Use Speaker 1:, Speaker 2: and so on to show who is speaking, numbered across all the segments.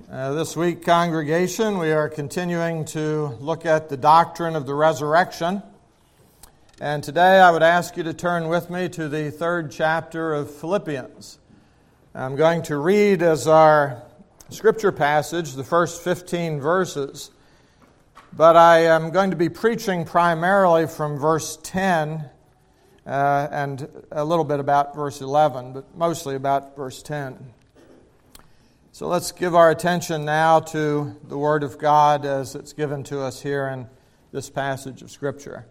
Speaker 1: This week, congregation, we are continuing to look at the doctrine of the resurrection. And today I would ask you to turn with me to the 3rd chapter of Philippians. I'm going to read as our scripture passage the first 15 verses, but I am going to be preaching primarily from verse 10 and a little bit about verse 11, but mostly about verse 10. So let's give our attention now to the Word of God as it's given to us here in this passage of Scripture.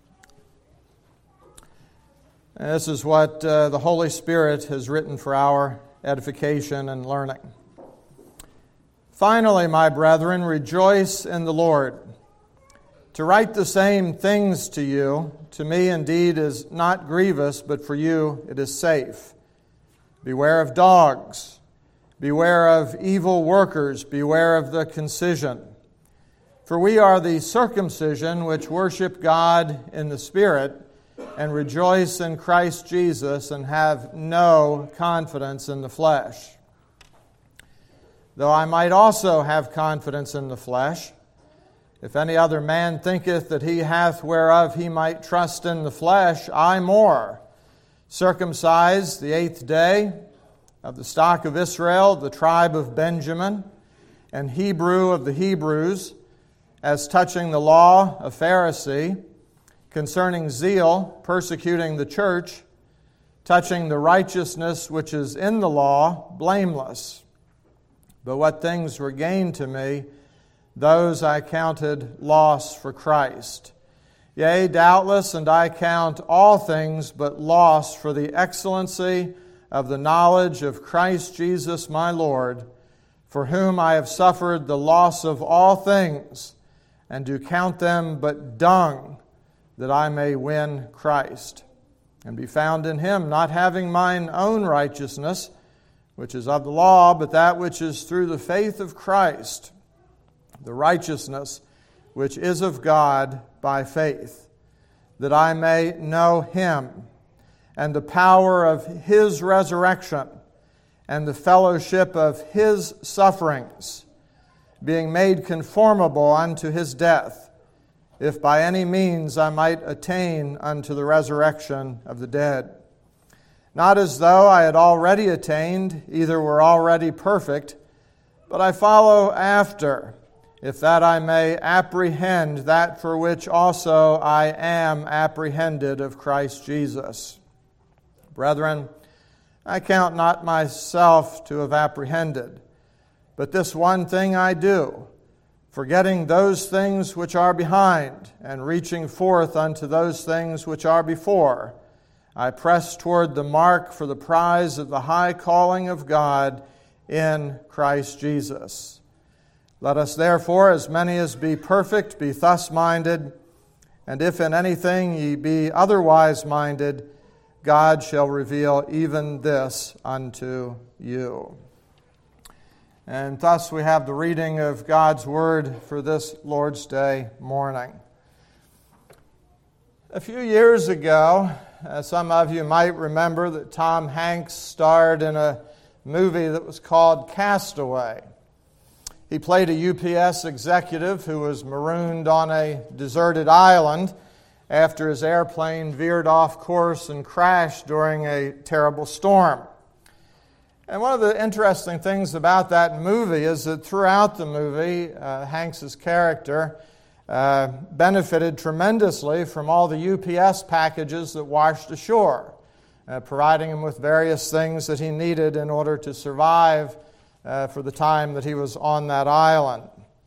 Speaker 1: And this is what the Holy Spirit has written for our edification and learning. Finally, my brethren, rejoice in the Lord. To write the same things to you, to me indeed is not grievous, but for you it is safe. Beware of dogs. Beware of evil workers, beware of the concision. For we are the circumcision which worship God in the Spirit and rejoice in Christ Jesus and have no confidence in the flesh. Though I might also have confidence in the flesh, if any other man thinketh that he hath whereof he might trust in the flesh, I more, circumcised the 8th day, of the stock of Israel, the tribe of Benjamin, and Hebrew of the Hebrews, as touching the law, a Pharisee, concerning zeal, persecuting the church, touching the righteousness which is in the law, blameless. But what things were gained to me, those I counted loss for Christ. Yea, doubtless, and I count all things but loss for the excellency of the knowledge of Christ Jesus my Lord, for whom I have suffered the loss of all things, and do count them but dung, that I may win Christ, and be found in Him, not having mine own righteousness, which is of the law, but that which is through the faith of Christ, the righteousness which is of God by faith, that I may know Him, and the power of His resurrection, and the fellowship of His sufferings, being made conformable unto His death, if by any means I might attain unto the resurrection of the dead. Not as though I had already attained, either were already perfect, but I follow after, if that I may apprehend that for which also I am apprehended of Christ Jesus. Brethren, I count not myself to have apprehended, but this one thing I do, forgetting those things which are behind, and reaching forth unto those things which are before, I press toward the mark for the prize of the high calling of God in Christ Jesus. Let us therefore, as many as be perfect, be thus minded, and if in anything ye be otherwise minded, God shall reveal even this unto you. And thus we have the reading of God's Word for this Lord's Day morning. A few years ago, some of you might remember that Tom Hanks starred in a movie that was called Castaway. He played a UPS executive who was marooned on a deserted island after his airplane veered off course and crashed during a terrible storm. And one of the interesting things about that movie is that throughout the movie, Hanks's character benefited tremendously from all the UPS packages that washed ashore, providing him with various things that he needed in order to survive for the time that he was on that island.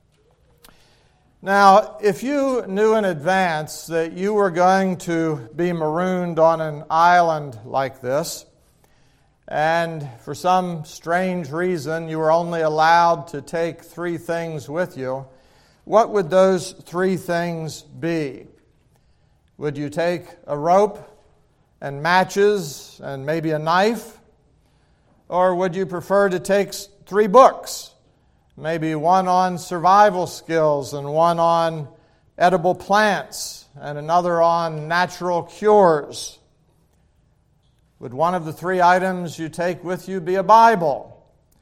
Speaker 1: Now, if you knew in advance that you were going to be marooned on an island like this, and for some strange reason you were only allowed to take 3 things with you, what would those 3 things be? Would you take a rope and matches and maybe a knife? Or would you prefer to take 3 books? Maybe one on survival skills and one on edible plants and another on natural cures. Would one of the 3 items you take with you be a Bible?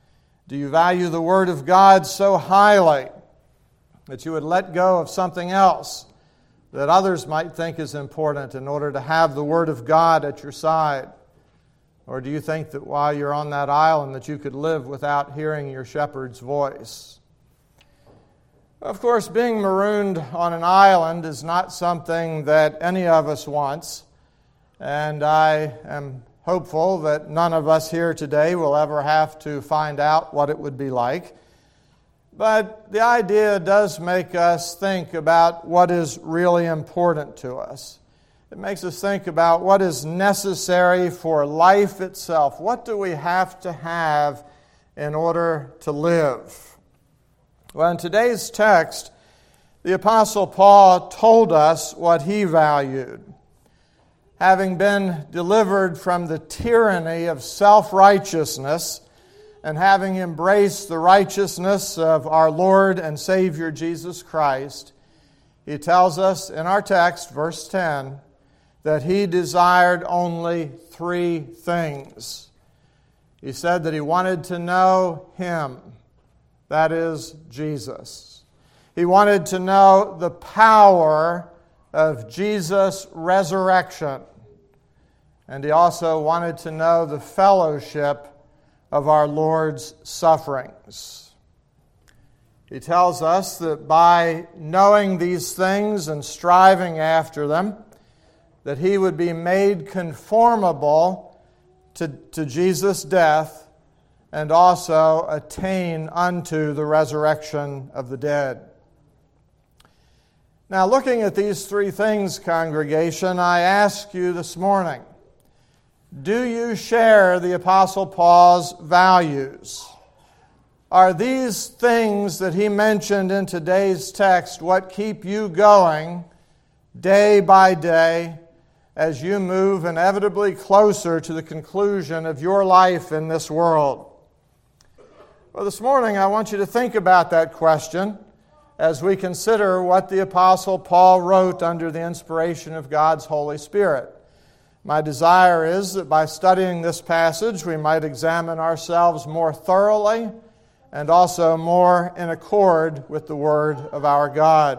Speaker 1: Do you value the Word of God so highly that you would let go of something else that others might think is important in order to have the Word of God at your side? Or do you think that while you're on that island that you could live without hearing your shepherd's voice? Of course, being marooned on an island is not something that any of us wants, and I am hopeful that none of us here today will ever have to find out what it would be like. But the idea does make us think about what is really important to us. It makes us think about what is necessary for life itself. What do we have to have in order to live? Well, in today's text, the Apostle Paul told us what he valued. Having been delivered from the tyranny of self-righteousness and having embraced the righteousness of our Lord and Savior Jesus Christ, he tells us in our text, verse 10, that he desired only three things. He said that he wanted to know Him, that is, Jesus. He wanted to know the power of Jesus' resurrection. And he also wanted to know the fellowship of our Lord's sufferings. He tells us that by knowing these things and striving after them, that he would be made conformable to Jesus' death and also attain unto the resurrection of the dead. Now, looking at these three things, congregation, I ask you this morning, do you share the Apostle Paul's values? Are these things that he mentioned in today's text what keep you going day by day as you move inevitably closer to the conclusion of your life in this world? Well, this morning I want you to think about that question as we consider what the Apostle Paul wrote under the inspiration of God's Holy Spirit. My desire is that by studying this passage, we might examine ourselves more thoroughly and also more in accord with the Word of our God.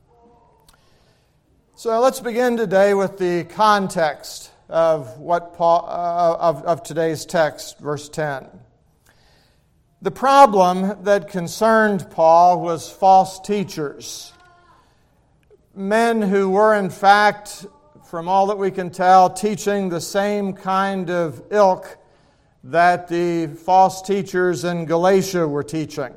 Speaker 1: So let's begin today with the context of what of today's text, verse 10. The problem that concerned Paul was false teachers, men who were in fact, from all that we can tell, teaching the same kind of ilk that the false teachers in Galatia were teaching.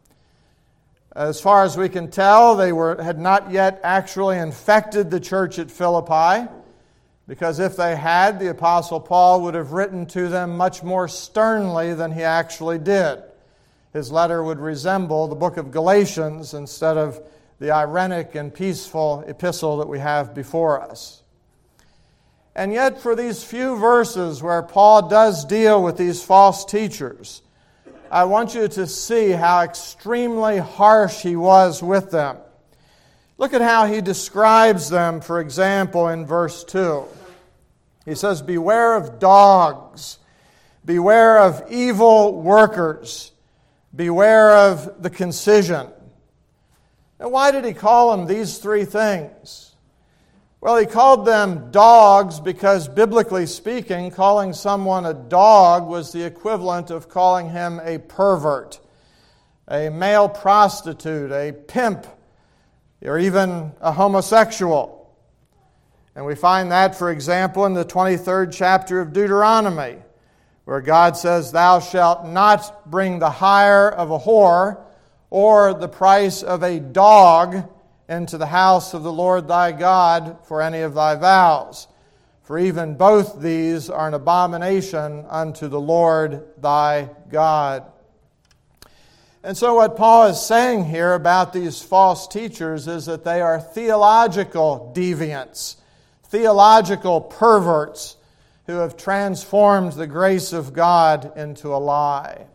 Speaker 1: As far as we can tell, they had not yet actually infected the church at Philippi, because if they had, the Apostle Paul would have written to them much more sternly than he actually did. His letter would resemble the book of Galatians instead of the ironic and peaceful epistle that we have before us. And yet, for these few verses where Paul does deal with these false teachers, I want you to see how extremely harsh he was with them. Look at how he describes them, for example, in verse 2. He says, "Beware of dogs, beware of evil workers, beware of the concision." Now, why did he call them these three things? Well, he called them dogs because, biblically speaking, calling someone a dog was the equivalent of calling him a pervert, a male prostitute, a pimp, or even a homosexual. And we find that, for example, in the 23rd chapter of Deuteronomy, where God says, "Thou shalt not bring the hire of a whore or the price of a dog into the house of the Lord thy God for any of thy vows. For even both these are an abomination unto the Lord thy God." And so what Paul is saying here about these false teachers is that they are theological deviants, theological perverts who have transformed the grace of God into a lie.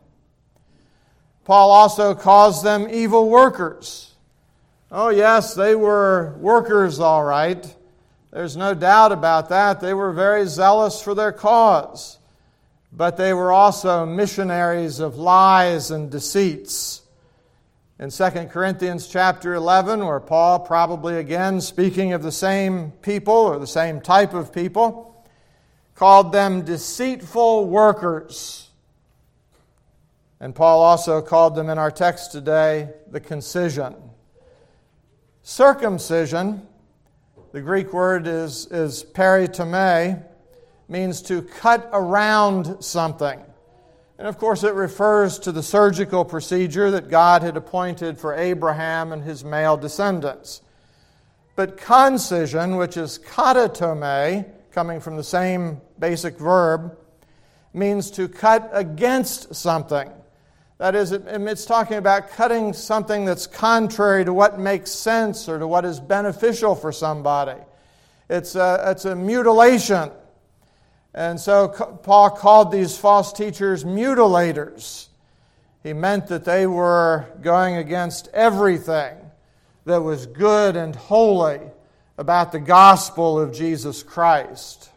Speaker 1: Paul also calls them evil workers. Oh yes, they were workers, all right. There's no doubt about that. They were very zealous for their cause. but they were also missionaries of lies and deceits. In 2 Corinthians chapter 11, where Paul, probably again speaking of the same people or the same type of people, called them deceitful workers. And Paul also called them in our text today the concision. Circumcision, the Greek word is peritome, means to cut around something. And of course it refers to the surgical procedure that God had appointed for Abraham and his male descendants. But concision, which is katatome, coming from the same basic verb, means to cut against something. That is, it's talking about cutting something that's contrary to what makes sense or to what is beneficial for somebody. It's a mutilation. And so Paul called these false teachers mutilators. He meant that they were going against everything that was good and holy about the gospel of Jesus Christ.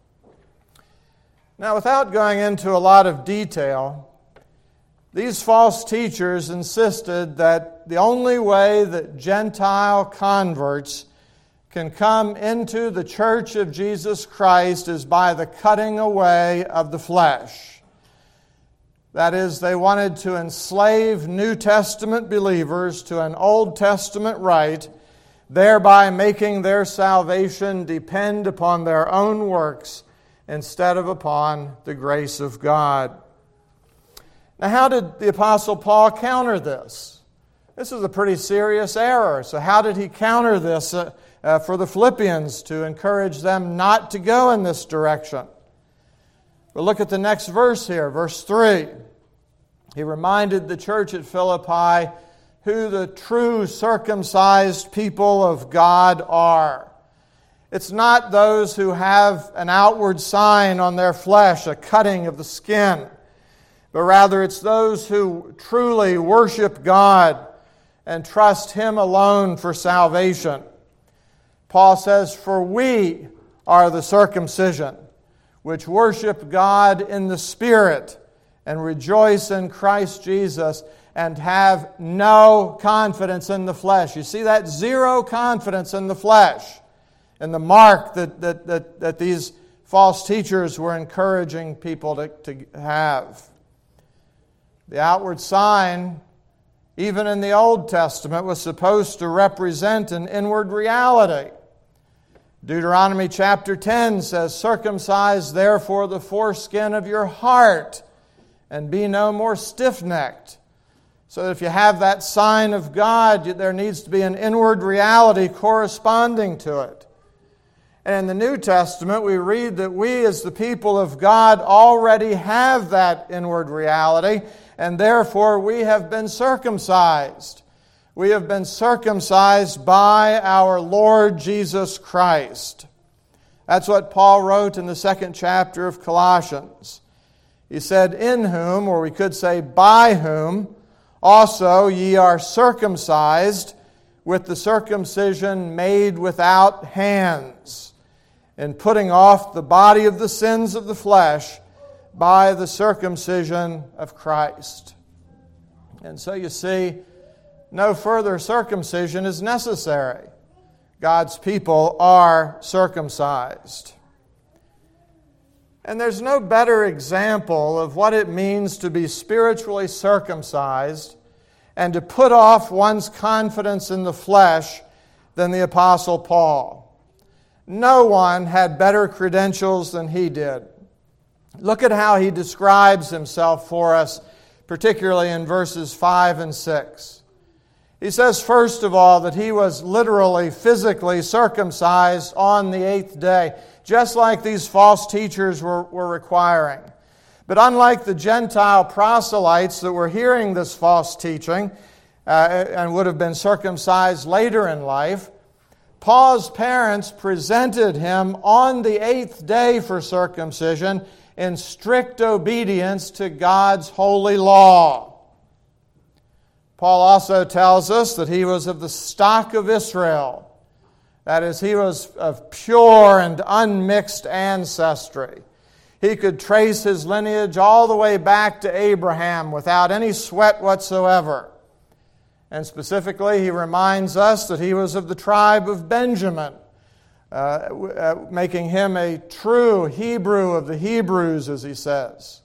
Speaker 1: Now, without going into a lot of detail, these false teachers insisted that the only way that Gentile converts can come into the church of Jesus Christ is by the cutting away of the flesh. That is, they wanted to enslave New Testament believers to an Old Testament rite, thereby making their salvation depend upon their own works instead of upon the grace of God. Now, how did the Apostle Paul counter this? This is a pretty serious error. So how did he counter this for the Philippians to encourage them not to go in this direction? But look at the next verse here, verse 3. He reminded the church at Philippi who the true circumcised people of God are. It's not those who have an outward sign on their flesh, a cutting of the skin, but rather it's those who truly worship God and trust Him alone for salvation. Paul says, "For we are the circumcision, which worship God in the Spirit and rejoice in Christ Jesus and have no confidence in the flesh." You see that? Zero confidence in the flesh. And the mark that these false teachers were encouraging people to have. The outward sign, even in the Old Testament, was supposed to represent an inward reality. Deuteronomy chapter 10 says, "Circumcise therefore the foreskin of your heart, and be no more stiff-necked." So if you have that sign of God, there needs to be an inward reality corresponding to it. And in the New Testament, we read that we as the people of God already have that inward reality, and therefore we have been circumcised. We have been circumcised by our Lord Jesus Christ. That's what Paul wrote in the 2nd chapter of Colossians. He said, "In whom," or we could say by whom, "also ye are circumcised with the circumcision made without hands, in putting off the body of the sins of the flesh by the circumcision of Christ." And so you see, no further circumcision is necessary. God's people are circumcised. And there's no better example of what it means to be spiritually circumcised and to put off one's confidence in the flesh than the Apostle Paul. No one had better credentials than he did. Look at how he describes himself for us, particularly in verses 5 and 6. He says, first of all, that he was literally, physically circumcised on the 8th day, just like these false teachers were requiring. But unlike the Gentile proselytes that were hearing this false teaching and would have been circumcised later in life, Paul's parents presented him on the 8th day for circumcision in strict obedience to God's holy law. Paul also tells us that he was of the stock of Israel. That is, he was of pure and unmixed ancestry. He could trace his lineage all the way back to Abraham without any sweat whatsoever. And specifically, he reminds us that he was of the tribe of Benjamin, making him a true Hebrew of the Hebrews, as he says.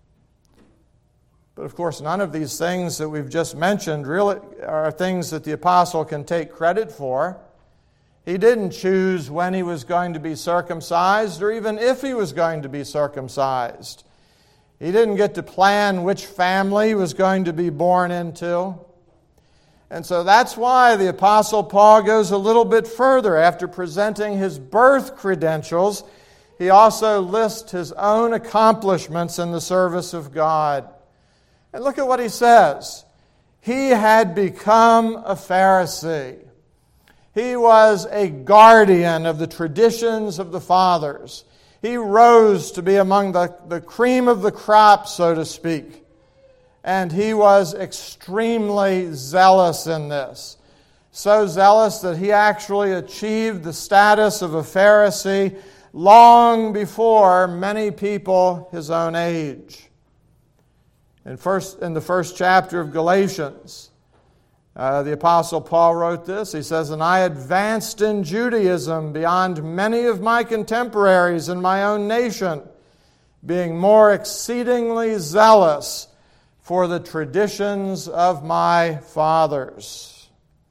Speaker 1: But of course, none of these things that we've just mentioned really are things that the apostle can take credit for. He didn't choose when he was going to be circumcised or even if he was going to be circumcised. He didn't get to plan which family he was going to be born into. And so that's why the Apostle Paul goes a little bit further. After presenting his birth credentials, he also lists his own accomplishments in the service of God. And look at what he says. He had become a Pharisee. He was a guardian of the traditions of the fathers. He rose to be among the cream of the crop, so to speak. And he was extremely zealous in this. So zealous that he actually achieved the status of a Pharisee long before many people his own age. In the first chapter of Galatians, the Apostle Paul wrote this. He says, "And I advanced in Judaism beyond many of my contemporaries in my own nation, being more exceedingly zealous for the traditions of my fathers."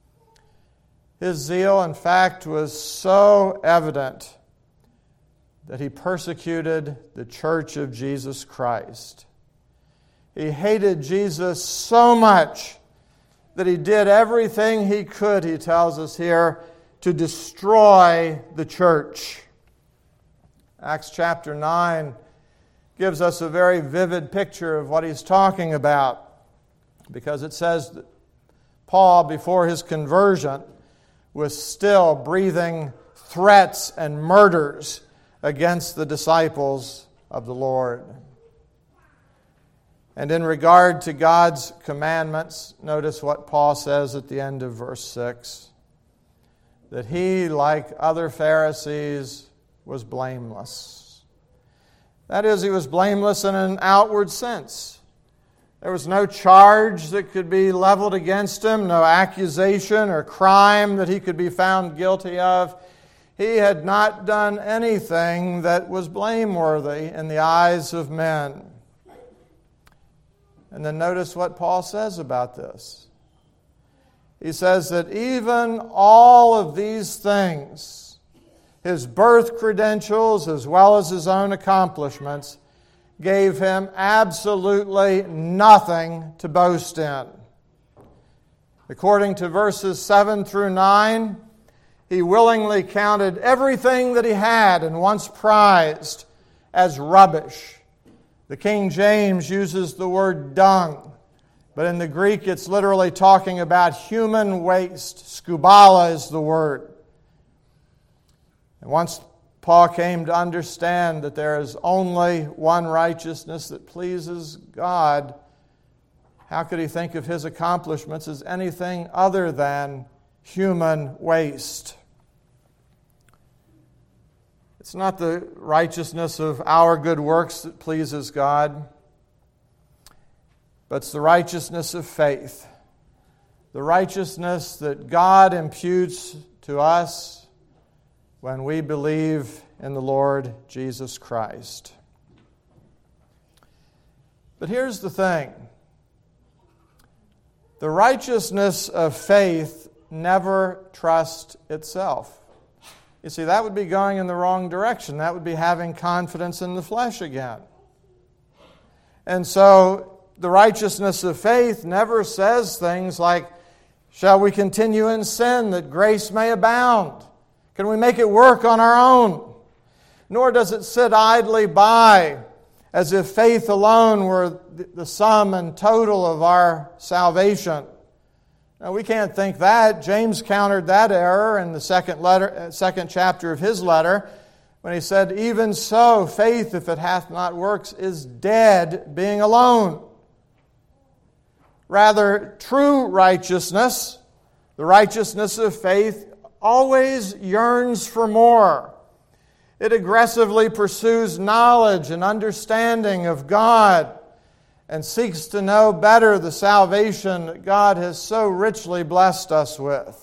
Speaker 1: His zeal, in fact, was so evident that he persecuted the church of Jesus Christ. He hated Jesus so much that he did everything he could, he tells us here, to destroy the church. Acts chapter 9 gives us a very vivid picture of what he's talking about, because it says that Paul, before his conversion, was still breathing threats and murders against the disciples of the Lord. And in regard to God's commandments, notice what Paul says at the end of verse 6, that he, like other Pharisees, was blameless. That is, he was blameless in an outward sense. There was no charge that could be leveled against him, no accusation or crime that he could be found guilty of. He had not done anything that was blameworthy in the eyes of men. And then notice what Paul says about this. He says that even all of these things, his birth credentials as well as his own accomplishments, gave him absolutely nothing to boast in. According to verses 7 through 9, he willingly counted everything that he had and once prized as rubbish. The King James uses the word dung, but in the Greek it's literally talking about human waste. Skubala is the word. And once Paul came to understand that there is only one righteousness that pleases God, how could he think of his accomplishments as anything other than human waste? It's not the righteousness of our good works that pleases God, but it's the righteousness of faith. The righteousness that God imputes to us when we believe in the Lord Jesus Christ. But here's the thing. The righteousness of faith never trusts itself. You see, that would be going in the wrong direction. That would be having confidence in the flesh again. And so the righteousness of faith never says things like, shall we continue in sin that grace may abound? Can we make it work on our own? Nor does it sit idly by as if faith alone were the sum and total of our salvation. Now, we can't think that. James countered that error in the second chapter of his letter when he said, even so, faith, if it hath not works, is dead, being alone. Rather, true righteousness, the righteousness of faith, always yearns for more. It aggressively pursues knowledge and understanding of God and seeks to know better the salvation that God has so richly blessed us with.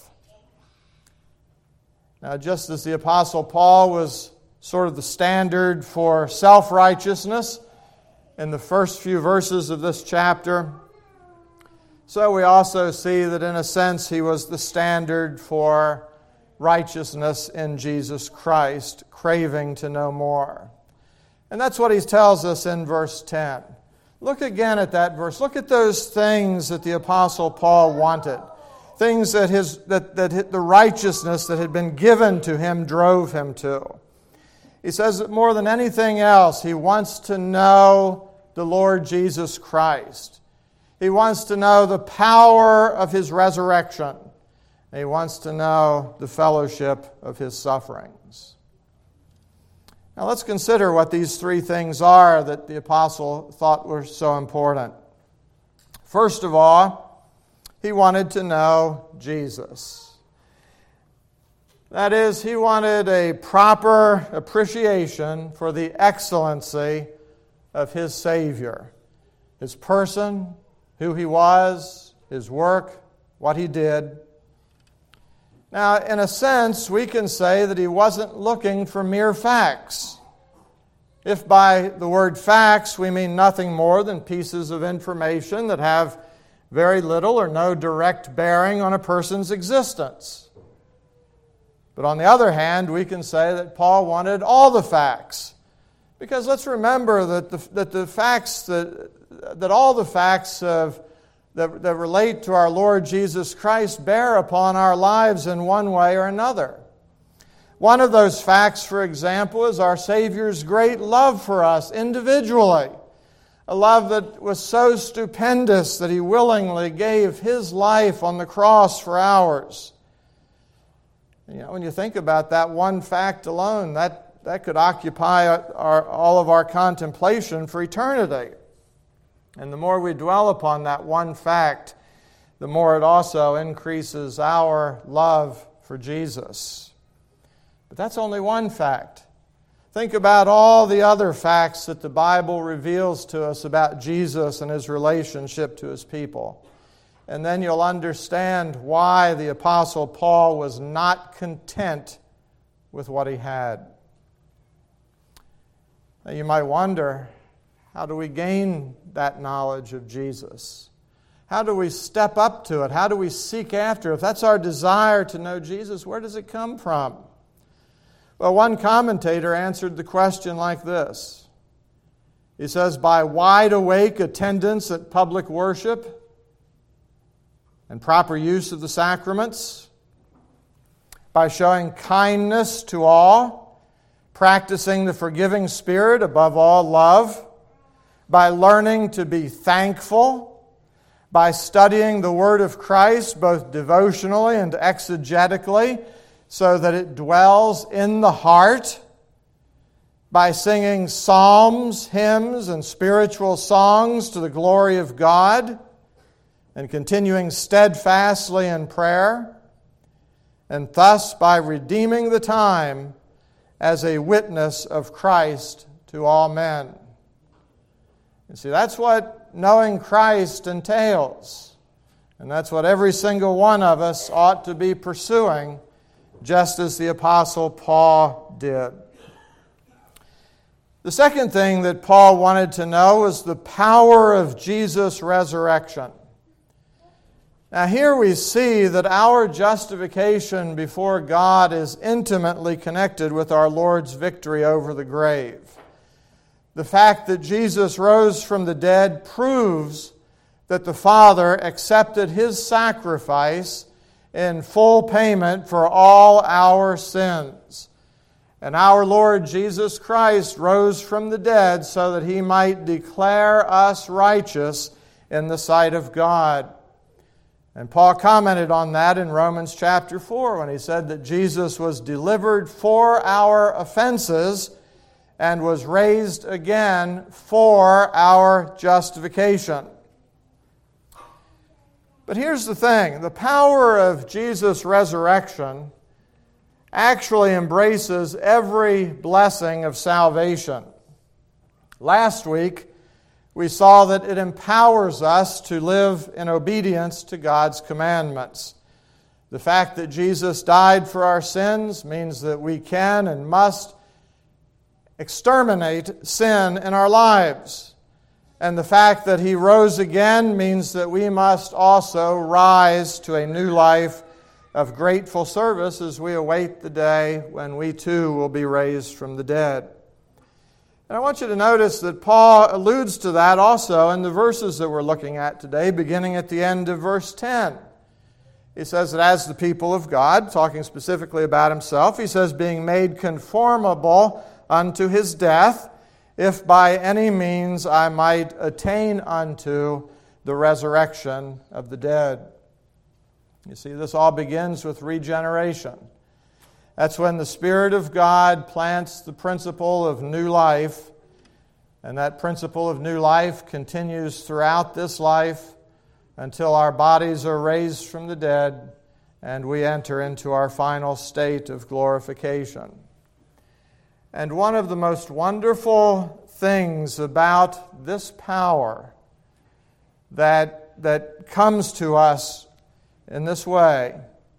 Speaker 1: Now, just as the Apostle Paul was sort of the standard for self-righteousness in the first few verses of this chapter, so we also see that in a sense he was the standard for righteousness in Jesus Christ, craving to know more. And that's what he tells us in verse 10. Look again at that verse. Look at those things that the Apostle Paul wanted. Things that the righteousness that had been given to him drove him to. He says that more than anything else, he wants to know the Lord Jesus Christ. He wants to know the power of His resurrection. And he wants to know the fellowship of His sufferings. Now let's consider what these three things are that the apostle thought were so important. First of all, he wanted to know Jesus. That is, he wanted a proper appreciation for the excellency of his Savior, His person, who He was, His work, what He did. Now, in a sense, we can say that he wasn't looking for mere facts. If by the word facts we mean nothing more than pieces of information that have very little or no direct bearing on a person's existence. But on the other hand, we can say that Paul wanted all the facts. Because let's remember that all the facts that relate to our Lord Jesus Christ bear upon our lives in one way or another. One of those facts, for example, is our Savior's great love for us individually. A love that was so stupendous that He willingly gave His life on the cross for ours. When you think about that one fact alone, that could occupy all of our contemplation for eternity. And the more we dwell upon that one fact, the more it also increases our love for Jesus. But that's only one fact. Think about all the other facts that the Bible reveals to us about Jesus and His relationship to His people. And then you'll understand why the Apostle Paul was not content with what he had. Now you might wonder, how do we gain that knowledge of Jesus? How do we step up to it? How do we seek after it? If that's our desire to know Jesus, where does it come from? Well, one commentator answered the question like this. He says, by wide awake attendance at public worship and proper use of the sacraments, by showing kindness to all, practicing the forgiving spirit, above all love, by learning to be thankful, by studying the Word of Christ both devotionally and exegetically so that it dwells in the heart, by singing psalms, hymns, and spiritual songs to the glory of God, and continuing steadfastly in prayer, and thus by redeeming the time as a witness of Christ to all men. You see, that's what knowing Christ entails. And that's what every single one of us ought to be pursuing, just as the Apostle Paul did. The second thing that Paul wanted to know was the power of Jesus' resurrection. Now here we see that our justification before God is intimately connected with our Lord's victory over the grave. The fact that Jesus rose from the dead proves that the Father accepted His sacrifice in full payment for all our sins. And our Lord Jesus Christ rose from the dead so that He might declare us righteous in the sight of God. And Paul commented on that in Romans chapter 4 when he said that Jesus was delivered for our offenses and was raised again for our justification. But here's the thing. The power of Jesus' resurrection actually embraces every blessing of salvation. Last week, we saw that it empowers us to live in obedience to God's commandments. The fact that Jesus died for our sins means that we can and must exterminate sin in our lives. And the fact that He rose again means that we must also rise to a new life of grateful service as we await the day when we too will be raised from the dead. And I want you to notice that Paul alludes to that also in the verses that we're looking at today, beginning at the end of verse 10. He says that as the people of God, talking specifically about himself, he says, being made conformable unto His death, if by any means I might attain unto the resurrection of the dead. You see, this all begins with regeneration. That's when the Spirit of God plants the principle of new life, and that principle of new life continues throughout this life until our bodies are raised from the dead and we enter into our final state of glorification. And one of the most wonderful things about this power that comes to us in this way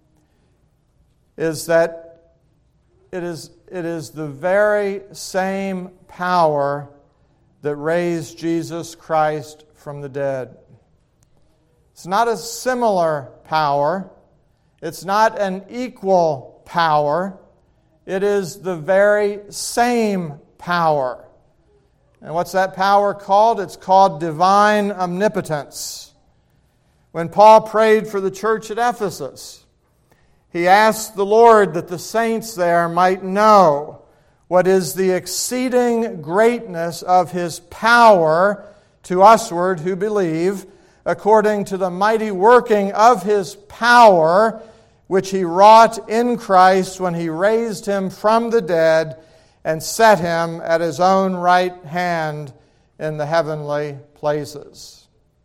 Speaker 1: is that it is the very same power that raised Jesus Christ from the dead. It's not a similar power. It's not an equal power. It is the very same power. And what's that power called? It's called divine omnipotence. When Paul prayed for the church at Ephesus, he asked the Lord that the saints there might know what is the exceeding greatness of His power to usward who believe, according to the mighty working of His power, which He wrought in Christ when He raised Him from the dead and set Him at His own right hand in the heavenly places.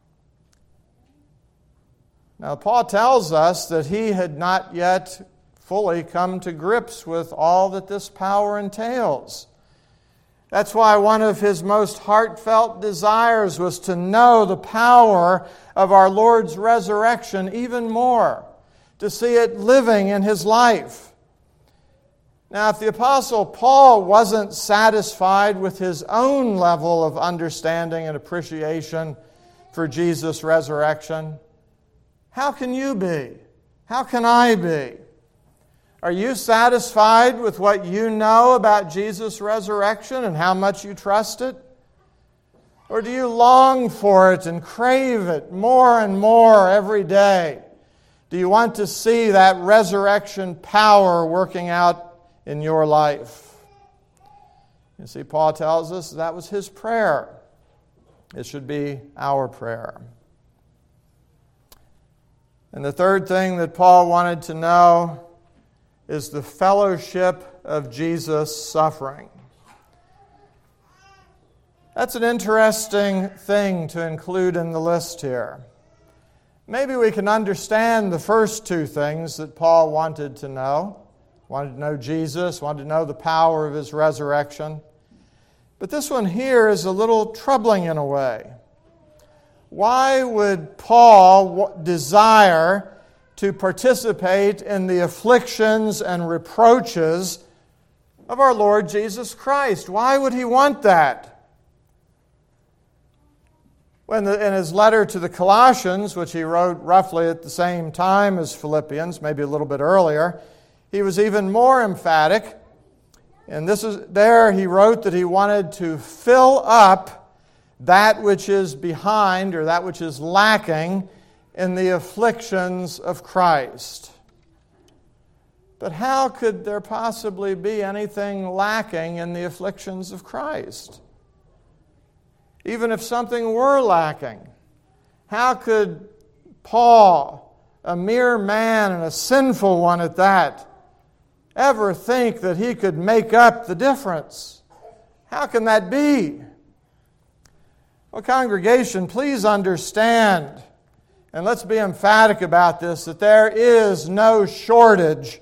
Speaker 1: Now, Paul tells us that he had not yet fully come to grips with all that this power entails. That's why one of his most heartfelt desires was to know the power of our Lord's resurrection even more, to see it living in his life. Now, if the Apostle Paul wasn't satisfied with his own level of understanding and appreciation for Jesus' resurrection, how can you be? How can I be? Are you satisfied with what you know about Jesus' resurrection and how much you trust it? Or do you long for it and crave it more and more every day? Do you want to see that resurrection power working out in your life? You see, Paul tells us that was his prayer. It should be our prayer. And the third thing that Paul wanted to know is the fellowship of Jesus' suffering. That's an interesting thing to include in the list here. Maybe we can understand the first two things that Paul wanted to know. Wanted to know Jesus, wanted to know the power of His resurrection. But this one here is a little troubling in a way. Why would Paul desire to participate in the afflictions and reproaches of our Lord Jesus Christ? Why would he want that? In his letter to the Colossians, which he wrote roughly at the same time as Philippians, maybe a little bit earlier, he was even more emphatic. And there he wrote that he wanted to fill up that which is behind, or that which is lacking, in the afflictions of Christ. But how could there possibly be anything lacking in the afflictions of Christ? Even if something were lacking, how could Paul, a mere man and a sinful one at that, ever think that he could make up the difference? How can that be? Well, congregation, please understand, and let's be emphatic about this, that there is no shortage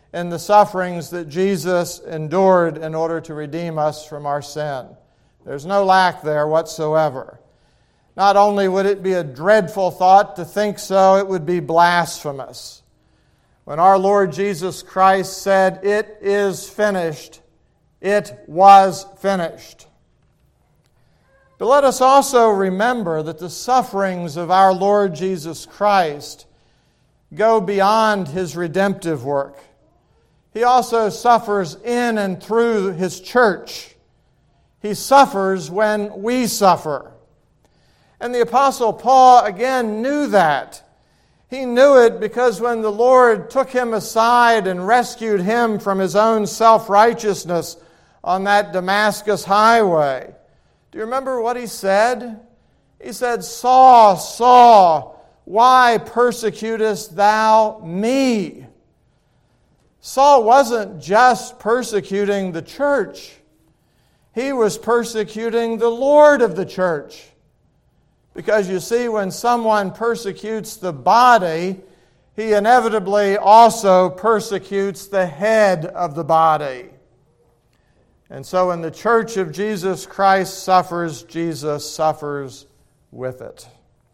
Speaker 1: in the sufferings that Jesus endured in order to redeem us from our sin. There's no lack there whatsoever. Not only would it be a dreadful thought to think so, it would be blasphemous. When our Lord Jesus Christ said, "It is finished," it was finished. But let us also remember that the sufferings of our Lord Jesus Christ go beyond His redemptive work. He also suffers in and through His church. He suffers when we suffer. And the Apostle Paul again knew that. He knew it because when the Lord took him aside and rescued him from his own self-righteousness on that Damascus highway, do you remember what he said? He said, "Saul, Saul, why persecutest thou me?" Saul wasn't just persecuting the church. He was persecuting the Lord of the church. Because you see, when someone persecutes the body, he inevitably also persecutes the head of the body. And so when the church of Jesus Christ suffers, Jesus suffers with it.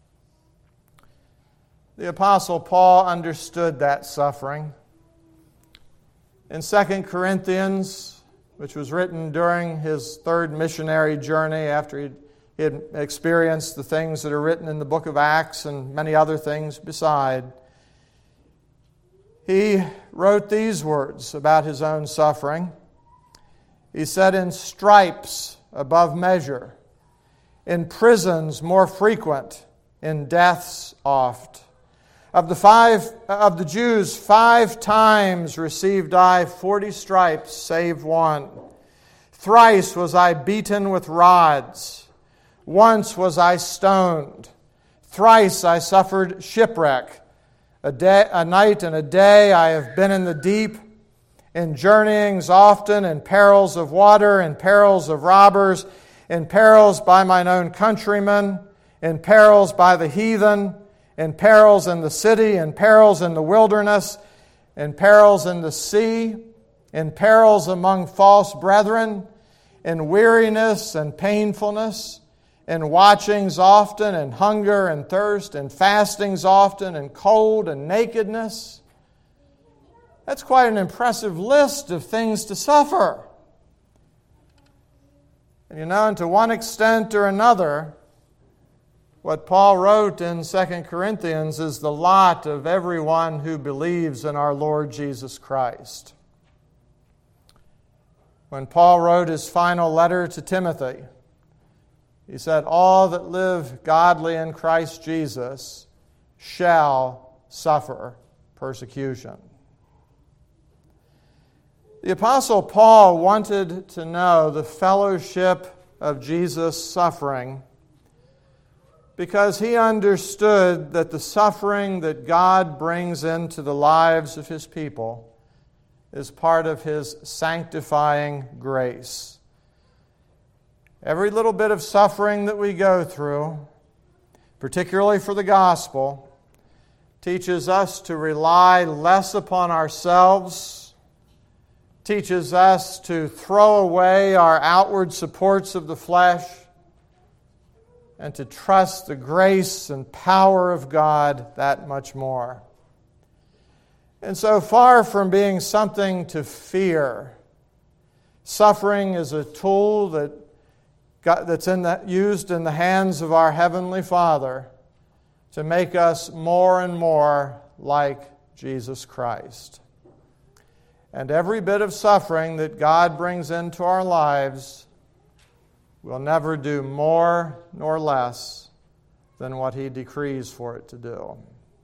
Speaker 1: The Apostle Paul understood that suffering. In 2 Corinthians, which was written during his third missionary journey after he had experienced the things that are written in the book of Acts and many other things beside, he wrote these words about his own suffering. He said, "In stripes above measure, in prisons more frequent, in deaths oft. Of the Jews 5 times received I 40 stripes, save one. Thrice was I beaten with rods. Once was I stoned. Thrice I suffered shipwreck. A night and a day I have been in the deep, in journeyings often, in perils of water, in perils of robbers, in perils by mine own countrymen, in perils by the heathen, in perils in the city, in perils in the wilderness, in perils in the sea, in perils among false brethren, in weariness and painfulness, in watchings often, in hunger and thirst, in fastings often, in cold and nakedness." That's quite an impressive list of things to suffer. And to one extent or another, what Paul wrote in 2 Corinthians is the lot of everyone who believes in our Lord Jesus Christ. When Paul wrote his final letter to Timothy, he said, "All that live godly in Christ Jesus shall suffer persecution." The Apostle Paul wanted to know the fellowship of Jesus' suffering because he understood that the suffering that God brings into the lives of His people is part of His sanctifying grace. Every little bit of suffering that we go through, particularly for the gospel, teaches us to rely less upon ourselves, teaches us to throw away our outward supports of the flesh, and to trust the grace and power of God that much more. And so far from being something to fear, suffering is a tool that's used in the hands of our Heavenly Father to make us more and more like Jesus Christ. And every bit of suffering that God brings into our lives will never do more nor less than what He decrees for it to do.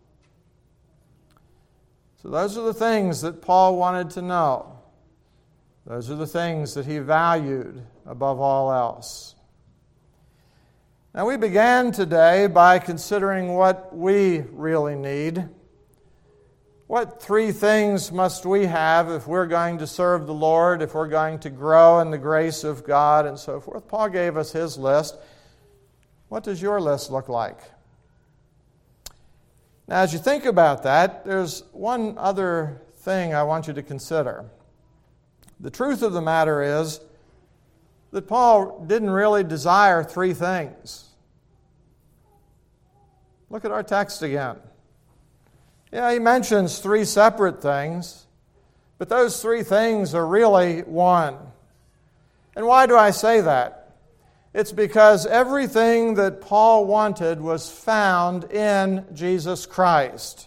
Speaker 1: So those are the things that Paul wanted to know. Those are the things that he valued above all else. Now we began today by considering what we really need. What 3 things must we have if we're going to serve the Lord, if we're going to grow in the grace of God, and so forth? Paul gave us his list. What does your list look like? Now, as you think about that, there's one other thing I want you to consider. The truth of the matter is that Paul didn't really desire three things. Look at our text again. Yeah, he mentions three separate things, but those three things are really one. And why do I say that? It's because everything that Paul wanted was found in Jesus Christ.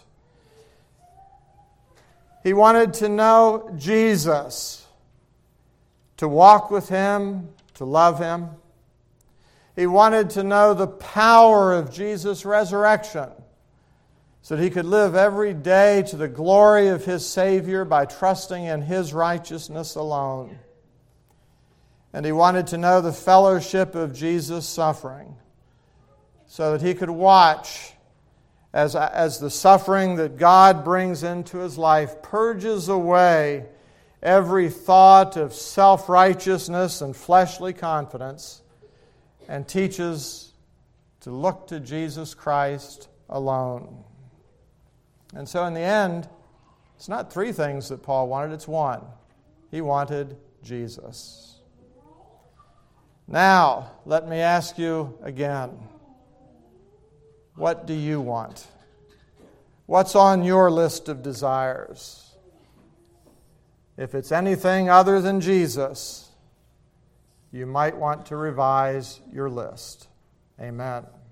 Speaker 1: He wanted to know Jesus, to walk with Him, to love Him. He wanted to know the power of Jesus' resurrection so that he could live every day to the glory of his Savior by trusting in His righteousness alone. And he wanted to know the fellowship of Jesus' suffering so that he could watch as the suffering that God brings into his life purges away every thought of self-righteousness and fleshly confidence and teaches to look to Jesus Christ alone. And so in the end, it's not three things that Paul wanted, it's one. He wanted Jesus. Now, let me ask you again, what do you want? What's on your list of desires? If it's anything other than Jesus, you might want to revise your list. Amen.